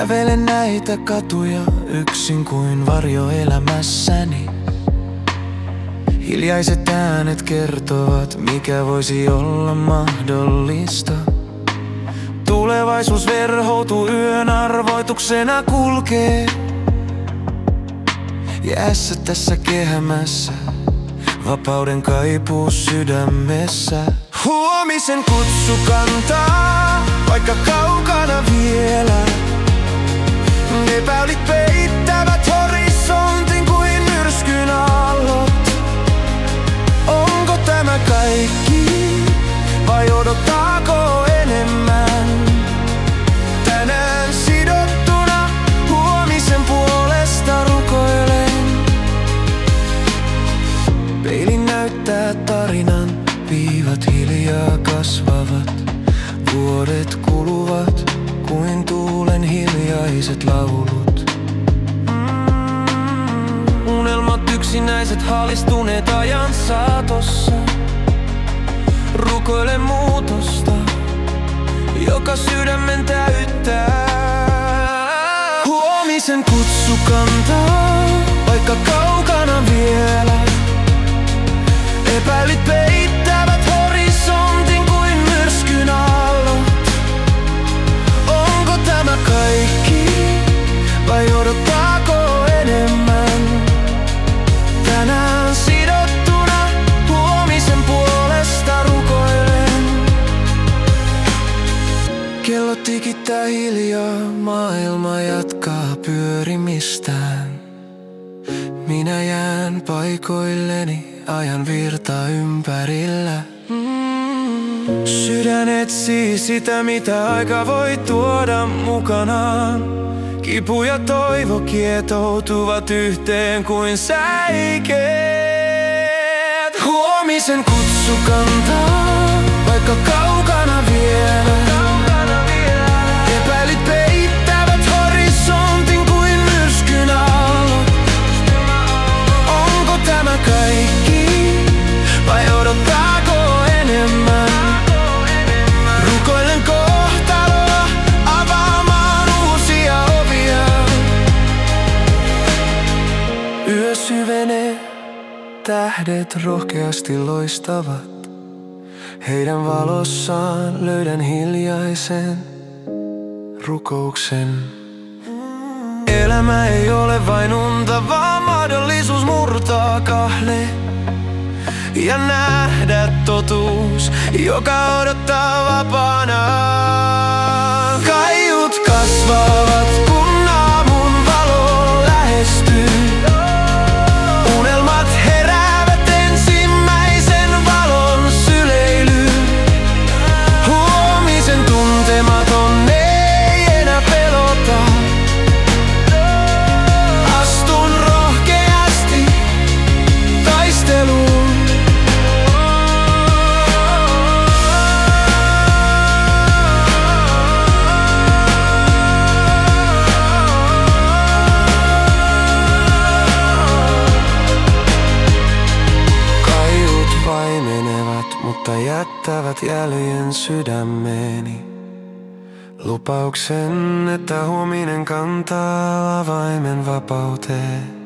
Kävelen näitä katuja yksin kuin varjo elämässäni. Hiljaiset äänet kertovat, mikä voisi olla mahdollista. Tulevaisuus verhoutuu yön arvoituksena kulkee. Jäässä tässä kehämässä, vapauden kaipuu sydämessä. Huomisen kutsu kantaa, vaikka kaukana vielä. Epäilyt peittävät horisontin kuin myrskyn aallot. Onko tämä kaikki, vai odottaako enemmän? Tänään sidottuna huomisen puolesta rukoilen. Peili näyttää tarinan, viivat hiljaa kasvavat. Vuodet kuluvat kuin tuulen hiljaiset laulut. Unelmat yksinäiset halistuneet ajan saatossa. Rukoile muutosta, joka sydämen täyttää. Huomisen kutsu kantaa, vaikka kaukana vielä. Epäilyt peittävät horisontin kuin myrskyn aallot. Onko tämä kaikki, vai odottaako enemmän? Tänään sidottuna huomisen puolesta rukoilen. Kello tikittää hiljaa, maailma jatkaa pyörimistään. Minä jään paikoilleni, ajan virta ympärillä. Sydän etsii sitä, mitä aika voi tuoda mukanaan. Kipu ja toivo kietoutuvat yhteen kuin säikeet. Huomisen kutsu kantaa, vaikka kaukana vielä. Epäilyt peittävät horisontin kuin myrskyn aallot. Onko tämä kaikki, vai odottaako enemmän? Rukoilen kohtaloa avaamaan uusia ovia. Yö syvenee, tähdet rohkeasti loistavat. Heidän valossaan löydän hiljaisen rukouksen. Elämä ei ole vain unta, vaan mahdollisuus murtaa kahle ja nähdä totuus, joka odottaa vapaana. Kaiut kasvavat, kun aamun valo lähestyy. Unelmat heräävät ensimmäisen valon syleilyyn. Huomisen tuntematon ei enää pelota. Astun rohkeasti taisteluun. Mutta jättävät jäljen sydämeeni. Lupauksen, että huominen kantaa avaimen vapauteen.